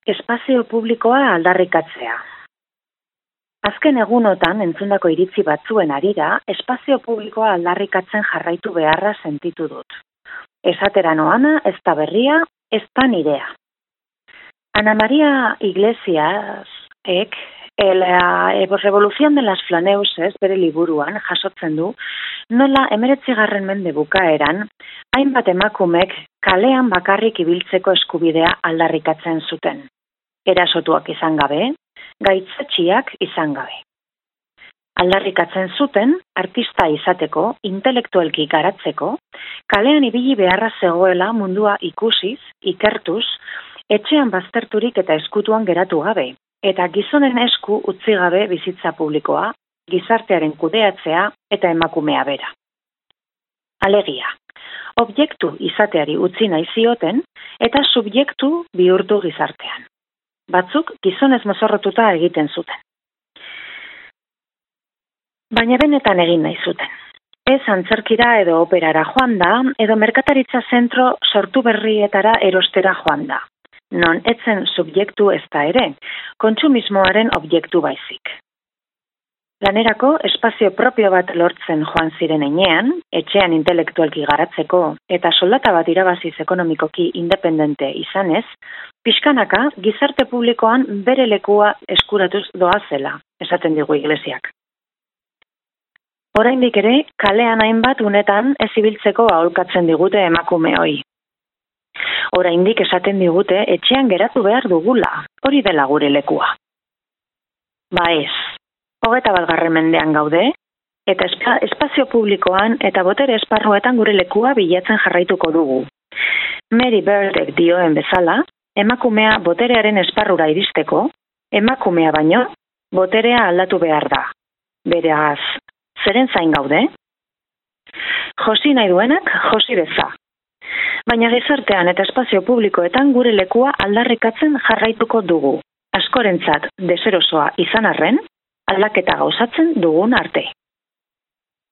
espazio publikoa aldarrikatzea. Azken egunotan entzundako iritzi batzuen harira, espazio publikoa aldarrikatzen jarraitu beharra sentitu dut. Esatera noana, ez da berria, ez da nirea. Ana María Iglesiasek, la revolución de las flaneuses bere liburuan jasotzen du, nola 19. mende bukaeran, hainbat emakumek kalean bakarrik ibiltzeko eskubidea aldarrikatzen zuten. Erasotuak izan gabe, gaitzetxiak izan gabe. Aldarrikatzen zuten, artista izateko, intelektuelki garatzeko, kalean ibili beharra zegoela mundua ikusiz, ikertuz, etxean bazterturik eta eskutuan geratu gabe, eta gizonen esku utzi gabe bizitza publikoa, gizartearen kudeatzea eta emakumea bera. Alegia, objektu izateari utzi nahi zioten eta subjektu bihurtu gizartean. Batzuk gizonez mozorrotuta egiten zuten. Baina benetan egin nahi zuten. Ez antzerkira edo operara joan da, edo merkataritza zentro sortu berrietara erostera joan da. Non etzen subjektu ez da ere, kontsumismoaren objektu baizik. Lanerako espazio propio bat lortzen joan ziren heinean, etxean intelektualki garatzeko eta soldata bat irabaziz ekonomikoki independente izanez, pixkanaka gizarte publikoan bere lekua eskuratuz doazela, esaten digu Iglesiak. Oraindik ere, kalean hainbat unetan ez ibiltzeko aholkatzen digute emakume hoi. Oraindik esaten digute etxean geratu behar dugula, hori dela gure lekua. Ba ez, 21. mendean gaude, eta espazio publikoan eta botere esparruetan gure lekua bilatzen jarraituko dugu. Mary Birdek dioen bezala, emakumea boterearen esparrura iristeko, emakumea baino, boterea aldatu behar da. Beraz, zeren zain gaude? Josi nahi duenak, josi beza. Baina gizartean eta espazio publikoetan gure lekua aldarrikatzen jarraituko dugu. Askorentzat deserosoa izan arren, aldaketa gauzatzen dugun arte.